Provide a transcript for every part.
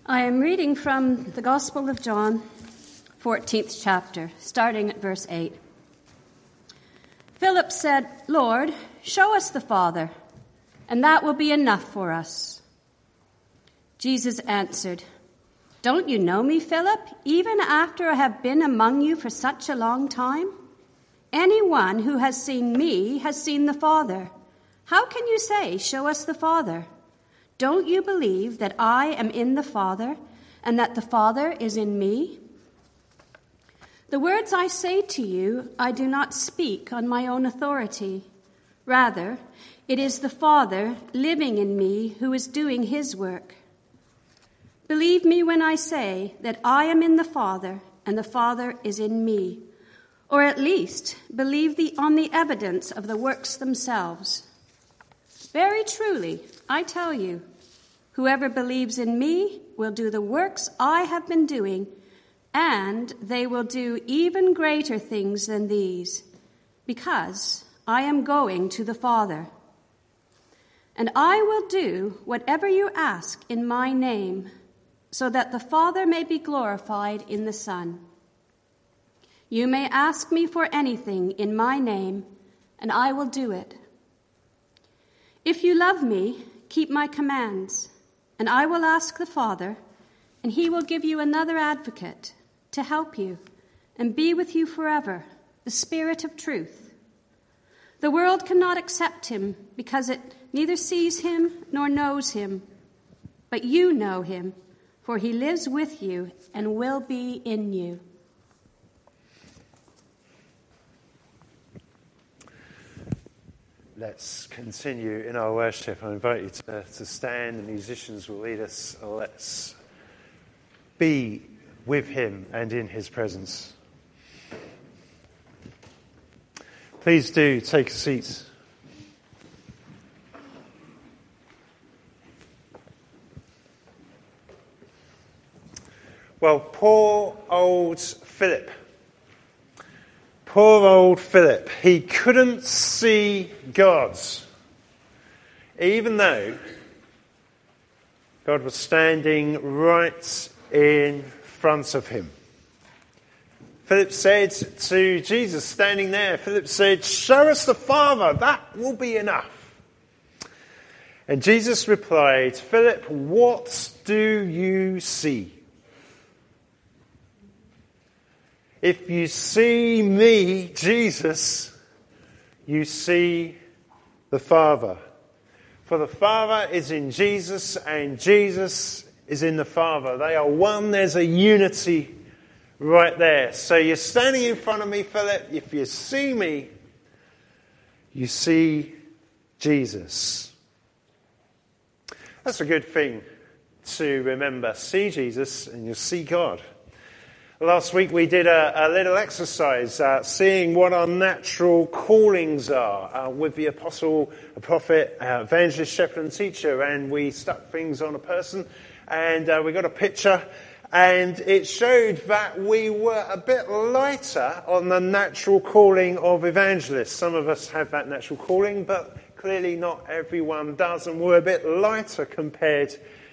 I am reading from the Gospel of John, 14th chapter, starting at verse 8. Philip said, "Lord, show us the Father, and that will be enough for us." Jesus answered, "Don't you know me, Philip, even after I have been among you for such a long time? Anyone who has seen me has seen the Father. How can you say, 'Show us the Father'? Don't you believe that I am in the Father, and that the Father is in me? The words I say to you, I do not speak on my own authority. Rather, it is the Father living in me who is doing his work. Believe me when I say that I am in the Father, and the Father is in me. Or at least, believe on the evidence of the works themselves. Very truly, I tell you, whoever believes in me will do the works I have been doing, and they will do even greater things than these, because I am going to the Father. And I will do whatever you ask in my name, so that the Father may be glorified in the Son. You may ask me for anything in my name, and I will do it. If you love me, keep my commands, and I will ask the Father, and he will give you another advocate to help you and be with you forever, the Spirit of truth. The world cannot accept him because it neither sees him nor knows him, but you know him, for he lives with you and will be in you." Let's continue in our worship. I invite you to stand. The musicians will lead us. Let's be with him and in his presence. Please do take a seat. Well, poor old Philip. Poor old Philip. He couldn't see God, even though God was standing right in front of him. Philip said to Jesus, standing there, Philip said, "Show us the Father, that will be enough." And Jesus replied, "Philip, what do you see? If you see me, Jesus, you see the Father. For the Father is in Jesus, and Jesus is in the Father. They are one. There's a unity right there. So you're standing in front of me, Philip. If you see me, you see Jesus." That's a good thing to remember. See Jesus, and you'll see God. Last week we did a little exercise, seeing what our natural callings are with the apostle, a prophet, evangelist, shepherd and teacher, and we stuck things on a person and we got a picture, and it showed that we were a bit lighter on the natural calling of evangelists. Some of us have that natural calling, but clearly not everyone does, and we're a bit lighter compared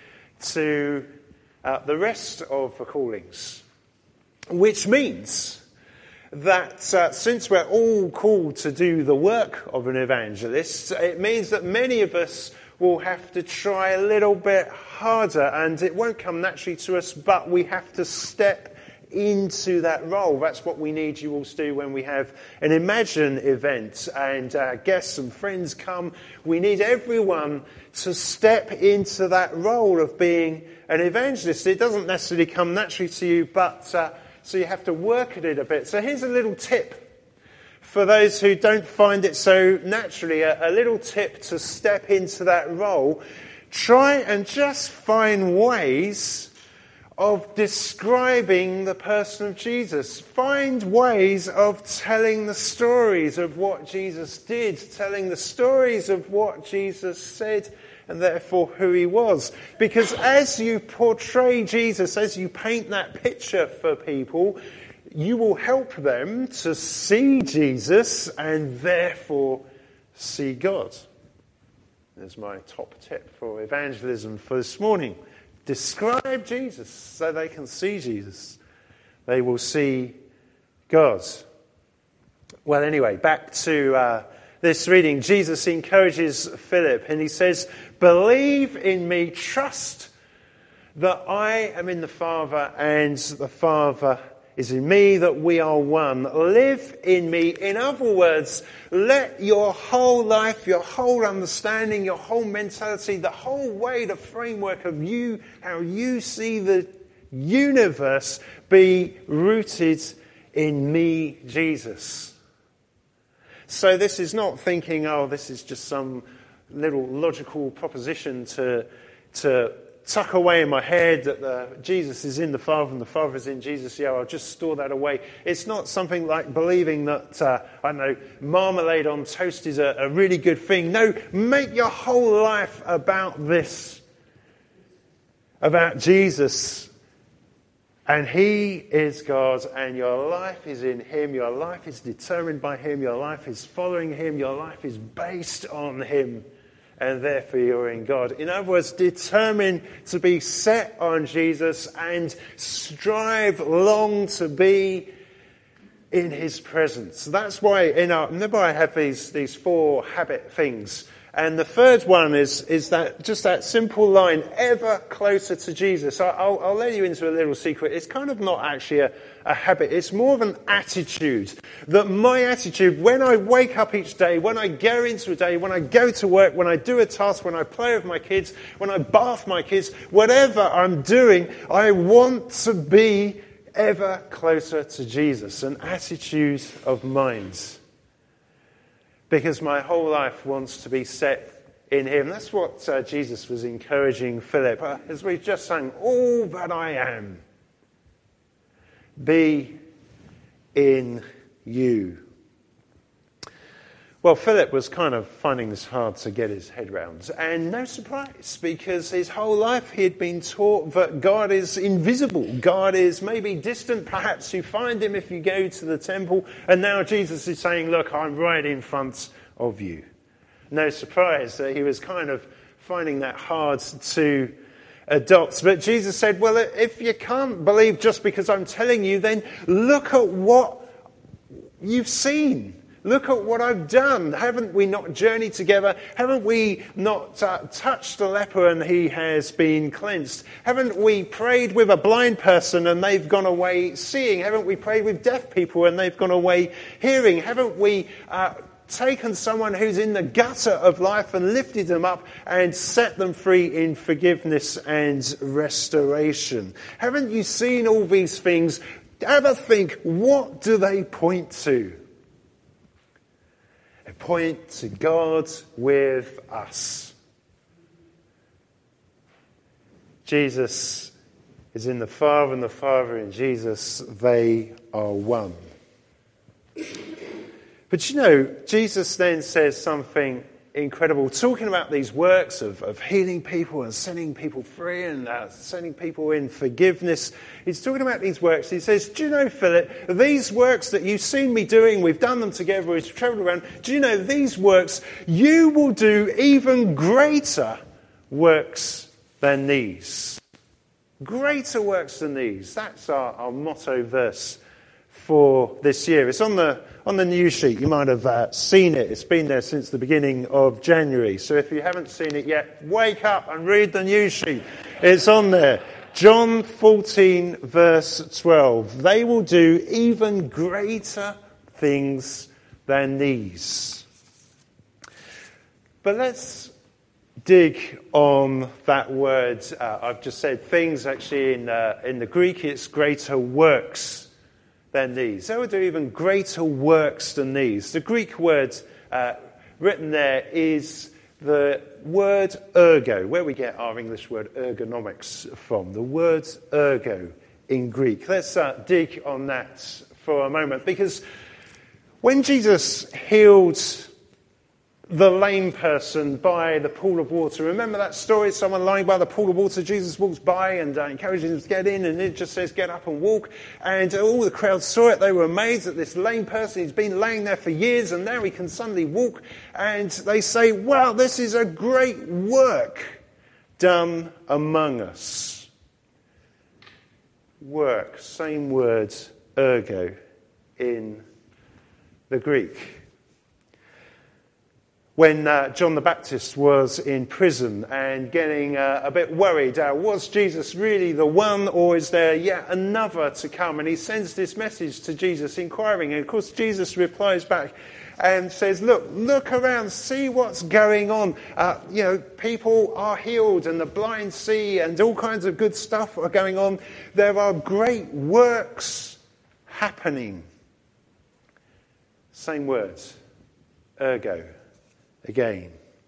to the rest of the callings. Which means that since we're all called to do the work of an evangelist, it means that many of us will have to try a little bit harder, and it won't come naturally to us, but we have to step into that role. That's what we need you all to do when we have an Imagine event and guests and friends come. We need everyone to step into that role of being an evangelist. It doesn't necessarily come naturally to you, but so you have to work at it a bit. So here's a little tip for those who don't find it so naturally, a little tip to step into that role. Try and just find ways of describing the person of Jesus. Find ways of telling the stories of what Jesus did, telling the stories of what Jesus said, and therefore who he was. Because as you portray Jesus, as you paint that picture for people, you will help them to see Jesus and therefore see God. There's my top tip for evangelism for this morning. describe Jesus so they can see Jesus. They will see God. Well, anyway, back to this reading. Jesus encourages Philip and he says, believe in me, trust that I am in the Father and the Father is in me, that we are one. Live in me. In other words, let your whole life, your whole understanding, your whole mentality, the whole way, the framework of you, how you see the universe be rooted in me, Jesus. So this is not thinking, oh, this is just some little logical proposition to tuck away in my head that Jesus is in the Father and the Father is in Jesus. Yeah, I'll just store that away. It's not something like believing that, I don't know, marmalade on toast is a really good thing. No, make your whole life about this, about Jesus. And he is God, and your life is in him. Your life is determined by him. Your life is following him. Your life is based on him. And therefore you're in God. In other words, determined to be set on Jesus and strive long to be in his presence. That's why remember I have these 4 habit things. And the third one is that just that simple line, ever closer to Jesus. I'll let you into a little secret. It's kind of not actually a habit. It's more of an attitude. That my attitude, when I wake up each day, when I go into a day, when I go to work, when I do a task, when I play with my kids, when I bath my kids, whatever I'm doing, I want to be ever closer to Jesus. An attitude of mind. Because my whole life wants to be set in him. That's what Jesus was encouraging Philip. As we've just sung, all that I am, be in you. Well, Philip was kind of finding this hard to get his head round. And no surprise, because his whole life he had been taught that God is invisible. God is maybe distant. Perhaps you find him if you go to the temple. And now Jesus is saying, look, I'm right in front of you. No surprise that he was kind of finding that hard to adopt. But Jesus said, well, if you can't believe just because I'm telling you, then look at what you've seen. Look at what I've done. Haven't we not journeyed together? Haven't we not touched the leper and he has been cleansed? Haven't we prayed with a blind person and they've gone away seeing? Haven't we prayed with deaf people and they've gone away hearing? Haven't we taken someone who's in the gutter of life and lifted them up and set them free in forgiveness and restoration? Haven't you seen all these things? Ever think, what do they point to? They point to God with us. Jesus is in the Father and the Father in Jesus. They are one. But you know, Jesus then says something incredible, talking about these works of healing people and setting people free and setting people in forgiveness. He's talking about these works. He says, do you know, Philip, these works that you've seen me doing, we've done them together, we've travelled around, do you know these works, you will do even greater works than these. Greater works than these. That's our motto verse for this year. It's on the news sheet. You might have seen it. It's been there since the beginning of January. So if you haven't seen it yet, wake up and read the news sheet. It's on there. John 14 verse 12. They will do even greater things than these. But let's dig on that word. I've just said things. Actually in the Greek it's greater works than these. They will do even greater works than these. The Greek word written there is the word ergo, where we get our English word ergonomics from. The word ergo in Greek. Let's dig on that for a moment, because when Jesus healed the lame person by the pool of water. Remember that story? Someone lying by the pool of water. Jesus walks by and encourages him to get in, and it just says, get up and walk. And all the crowd saw it. They were amazed at this lame person. He's been laying there for years, and now he can suddenly walk. And they say, wow, this is a great work done among us. Work, same word, ergo, in the Greek. When John the Baptist was in prison and getting a bit worried, was Jesus really the one, or is there yet another to come? And he sends this message to Jesus inquiring. And of course Jesus replies back and says, look around, see what's going on. People are healed and the blind see and all kinds of good stuff are going on. There are great works happening. Same words, ergo. Again.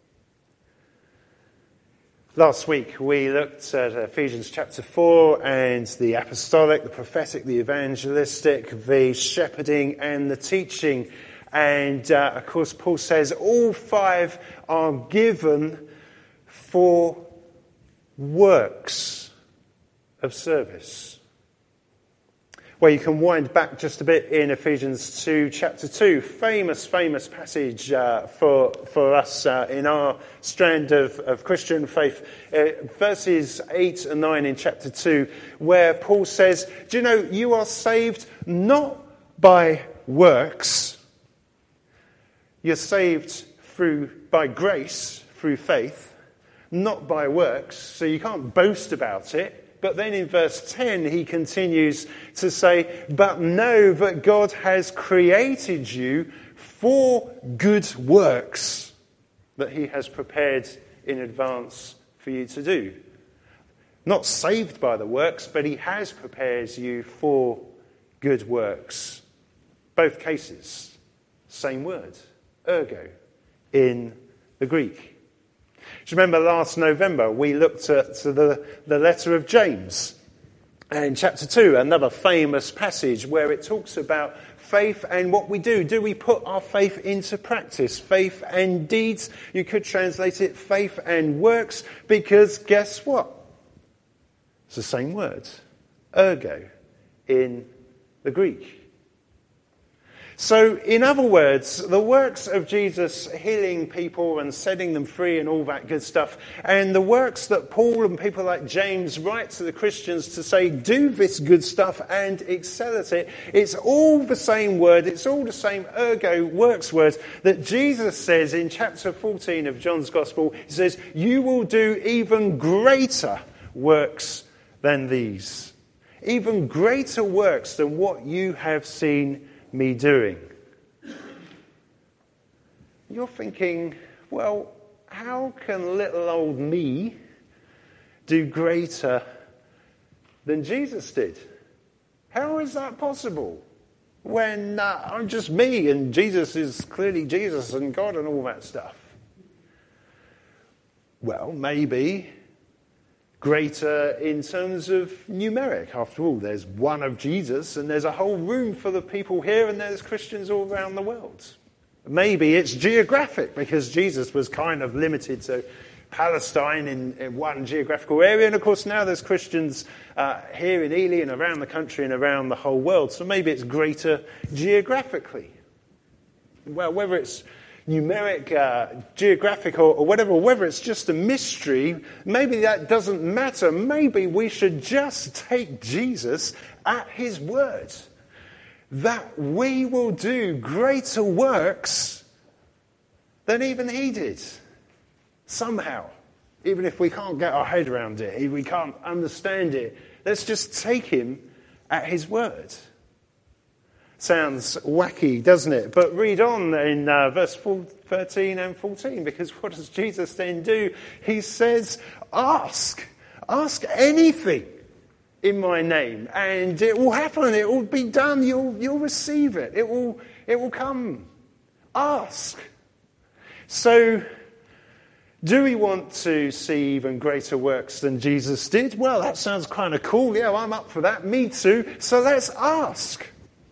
Last week we looked at Ephesians chapter 4 and the apostolic, the prophetic, the evangelistic, the shepherding and the teaching. And of course Paul says all five are given for works of service. Well, you can wind back just a bit in Ephesians 2, chapter 2. Famous passage for us in our strand of Christian faith. Verses 8 and 9 in chapter 2, where Paul says, do you know, you are saved not by works. You're saved by grace, through faith, not by works. So you can't boast about it. But then in verse 10, he continues to say, but know that God has created you for good works that he has prepared in advance for you to do. Not saved by the works, but he has prepared you for good works. Both cases, same word, ergo, in the Greek. Do you remember last November we looked at the letter of James in chapter 2, another famous passage where it talks about faith and what we do. Do we put our faith into practice? Faith and deeds. You could translate it faith and works, because guess what? It's the same word, ergo, in the Greek. So, in other words, the works of Jesus healing people and setting them free and all that good stuff, and the works that Paul and people like James write to the Christians to say, do this good stuff and excel at it, it's all the same word, it's all the same ergo works word that Jesus says in chapter 14 of John's Gospel. He says, you will do even greater works than these. Even greater works than what you have seen me doing. You're thinking, well, how can little old me do greater than Jesus did? How is that possible? When I'm just me and Jesus is clearly Jesus and God and all that stuff. Well, maybe greater in terms of numeric. After all, there's one of Jesus and there's a whole room full of people here and there's Christians all around the world. Maybe it's geographic, because Jesus was kind of limited to Palestine in one geographical area. And of course now there's Christians here in Ely and around the country and around the whole world. So maybe it's greater geographically. Well, whether it's numeric, geographic or whatever, or whether it's just a mystery, maybe that doesn't matter. Maybe we should just take Jesus at his word, that we will do greater works than even he did. Somehow, even if we can't get our head around it, if we can't understand it, let's just take him at his word. Sounds wacky, doesn't it? But read on in verse 13 and 14, because what does Jesus then do? He says, ask anything in my name, and it will happen, it will be done, you'll receive it, it will come. Ask. So, do we want to see even greater works than Jesus did? Well, that sounds kind of cool. Yeah, I'm up for that. Me too. So let's ask.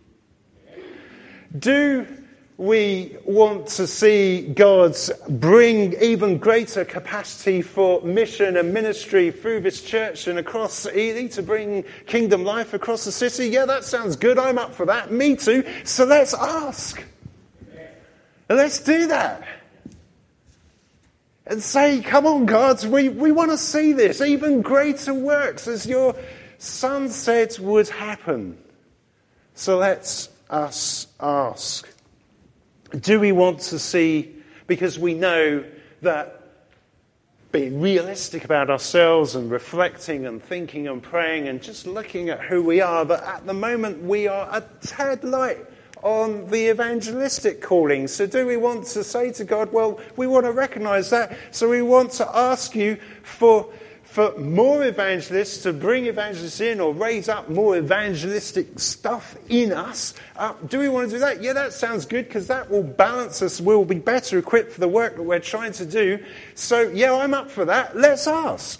Do we want to see God bring even greater capacity for mission and ministry through this church and across Ely, to bring kingdom life across the city? Yeah, that sounds good. I'm up for that. Me too. So let's ask. And let's do that. and say, come on, God, we want to see this. Even greater works as your Son said would happen. So let us ask. Do we want to see, because we know that being realistic about ourselves and reflecting and thinking and praying and just looking at who we are, that at the moment we are a tad light on the evangelistic calling. So do we want to say to God, well, we want to recognize that, so we want to ask you for more evangelists, to bring evangelists in or raise up more evangelistic stuff in us. Do we want to do that? Yeah, that sounds good, because that will balance us. We'll be better equipped for the work that we're trying to do. So, yeah, I'm up for that. Let's ask.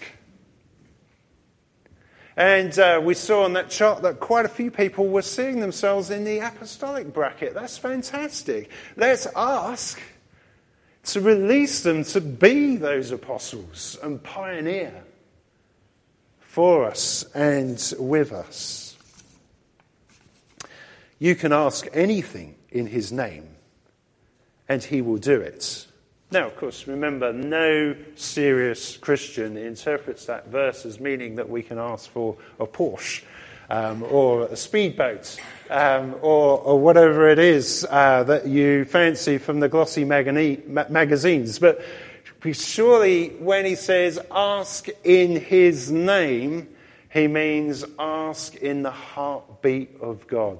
And we saw on that chart that quite a few people were seeing themselves in the apostolic bracket. That's fantastic. Let's ask to release them to be those apostles and pioneer for us and with us. You can ask anything in his name, and he will do it. Now, of course, remember, no serious Christian interprets that verse as meaning that we can ask for a Porsche or a speedboat or whatever it is that you fancy from the glossy magazines. But surely when he says ask in his name, he means ask in the heartbeat of God.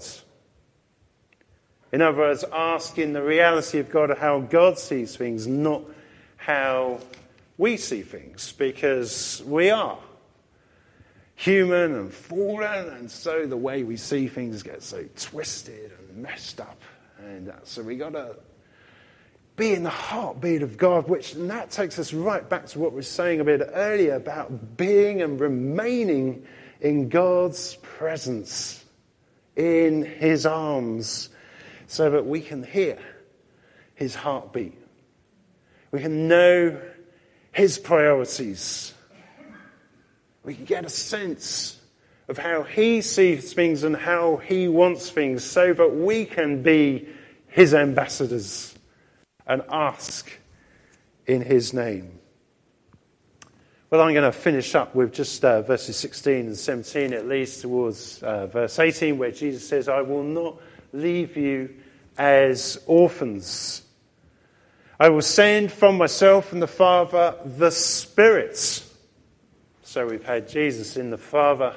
In other words, ask in the reality of God, how God sees things, not how we see things, because we are human and fallen, and so the way we see things gets so twisted and messed up. And so we got to be in the heartbeat of God, and that takes us right back to what we were saying a bit earlier about being and remaining in God's presence, in his arms, so that we can hear his heartbeat. We can know his priorities. We can get a sense of how he sees things and how he wants things, so that we can be his ambassadors and ask in his name. Well, I'm going to finish up with just verses 16 and 17, at least, towards verse 18, where Jesus says, I will not leave you as orphans. I will send from myself and the Father the Spirit. So we've had Jesus in the Father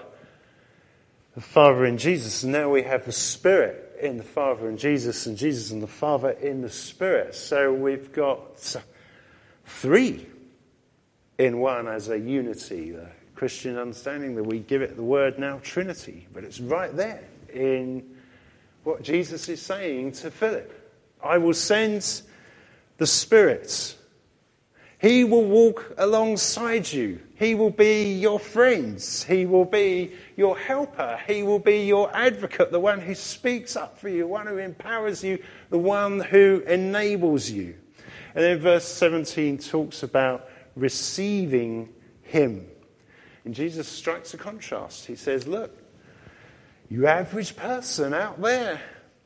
in Jesus, and now we have the Spirit in the Father and Jesus and the Father in the Spirit. So we've got three in one as a unity. The Christian understanding that we give it the word now Trinity, but it's right there in what Jesus is saying to Philip. I will send the Spirit. He will walk alongside you. He will be your friend. He will be your helper. He will be your advocate, the one who speaks up for you, the one who empowers you, the one who enables you. And then verse 17 talks about receiving him. And Jesus strikes a contrast. He says, look, you average person out there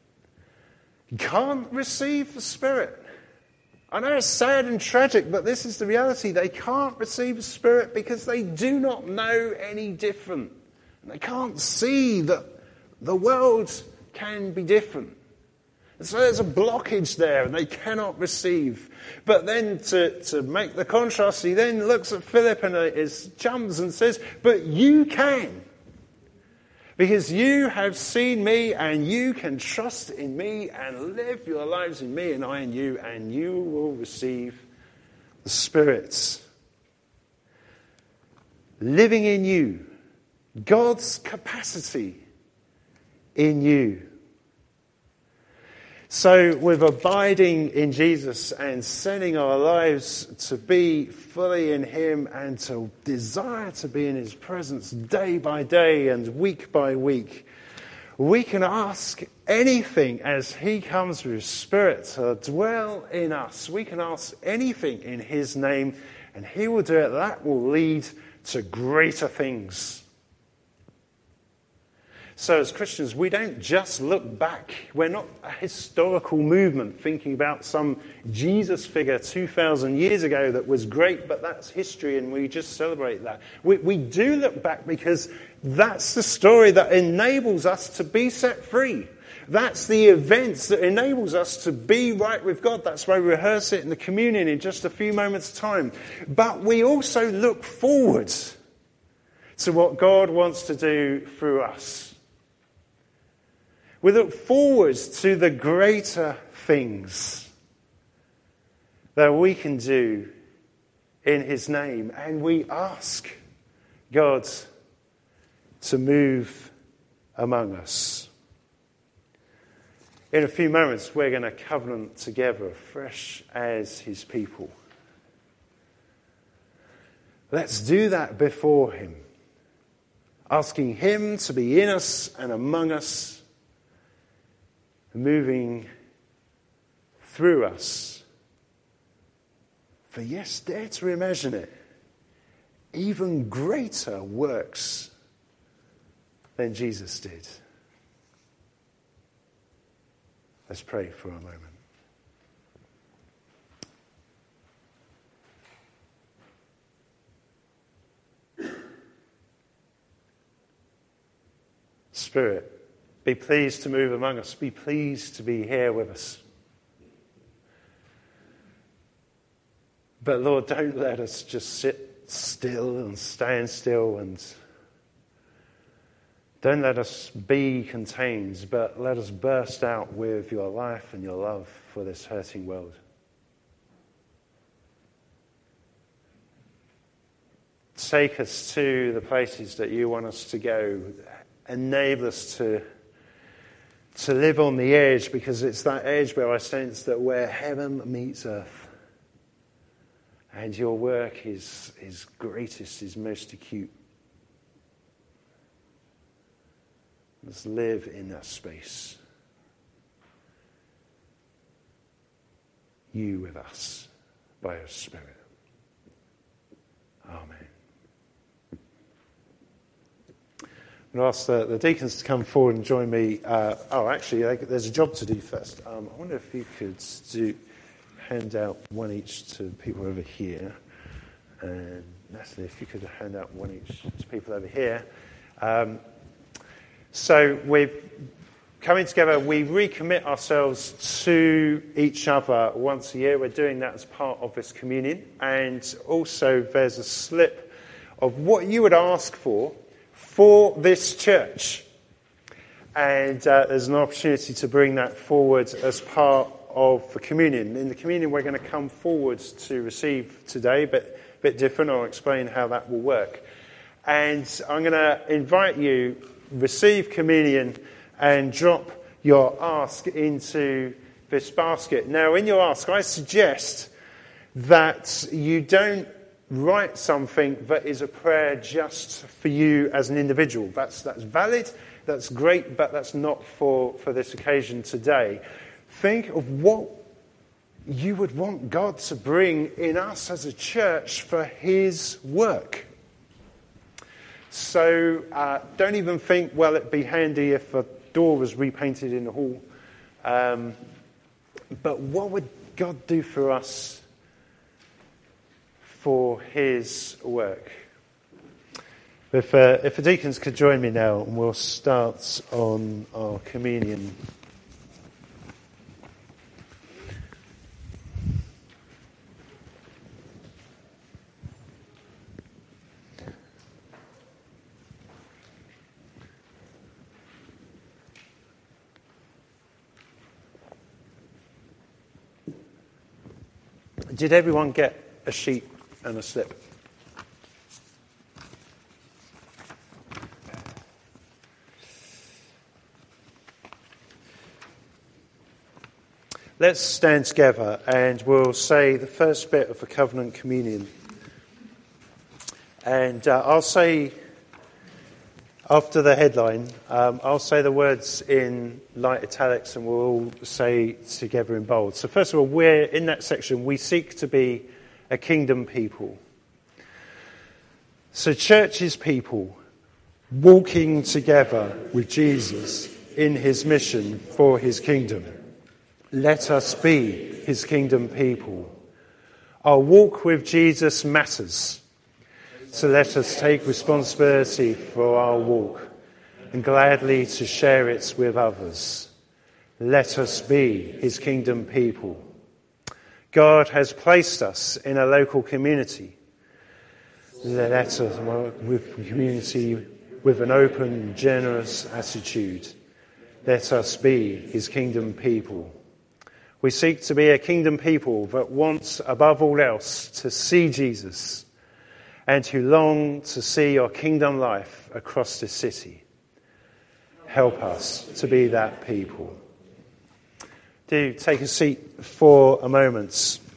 can't receive the Spirit. I know it's sad and tragic, but this is the reality. They can't receive the Spirit because they do not know any different. And they can't see that the world can be different. And so there's a blockage there, and they cannot receive. But then to make the contrast, he then looks at Philip and his chums and says, but you can. Because you have seen me, and you can trust in me and live your lives in me and I in you, and you will receive the Spirit. Living in you, God's capacity in you. So with abiding in Jesus and setting our lives to be fully in him and to desire to be in his presence day by day and week by week, we can ask anything as he comes with his Spirit to dwell in us. We can ask anything in his name, and he will do it. That will lead to greater things. So as Christians, we don't just look back. We're not a historical movement thinking about some Jesus figure 2,000 years ago that was great, but that's history and we just celebrate that. We do look back because that's the story that enables us to be set free. That's the events that enables us to be right with God. That's why we rehearse it in the communion in just a few moments' time. But we also look forward to what God wants to do through us. We look forward to the greater things that we can do in his name. And we ask God to move among us. In a few moments, we're going to covenant together afresh as his people. Let's do that before him, asking him to be in us and among us, moving through us. For yes, dare to imagine it, even greater works than Jesus did. Let's pray for a moment. Spirit, be pleased to move among us. Be pleased to be here with us. But Lord, don't let us just sit still and stand still, and don't let us be contained, but let us burst out with your life and your love for this hurting world. Take us to the places that you want us to go. Enable us to live on the edge, because it's that edge where I sense that where heaven meets earth. And your work is greatest, is most acute. Let's live in that space. You with us by your Spirit. Amen. I'm going to ask the deacons to come forward and join me. There's a job to do first. I wonder if you could hand out one each to people over here. And Natalie, if you could hand out one each to people over here. So we've coming together, we recommit ourselves to each other once a year. We're doing that as part of this communion. And also there's a slip of what you would ask for this church. And there's an opportunity to bring that forward as part of the communion. In the communion we're going to come forward to receive today, but a bit different. I'll explain how that will work. And I'm going to invite you, receive communion and drop your ask into this basket. Now, in your ask, I suggest that you don't write something that is a prayer just for you as an individual. That's valid, that's great, but that's not for this occasion today. Think of what you would want God to bring in us as a church for his work. So don't even think, well, it'd be handy if a door was repainted in the hall. But what would God do for us for his work? If the deacons could join me now, and we'll start on our communion. Did everyone get a sheet and a slip? Let's stand together and we'll say the first bit of the covenant communion. And I'll say, after the headline, I'll say the words in light italics and we'll all say together in bold. So first of all, we're in that section, we seek to be a kingdom people. So church is people. walking together with Jesus in his mission for his kingdom. Let us be his kingdom people. Our walk with Jesus matters, so let us take responsibility for our walk and gladly to share it with others. Let us be his kingdom people. God has placed us in a local community. Let us work with community with an open, generous attitude. Let us be his kingdom people. We seek to be a kingdom people that wants, above all else, to see Jesus and who long to see your kingdom life across the city. Help us to be that people. Do take a seat for a moment.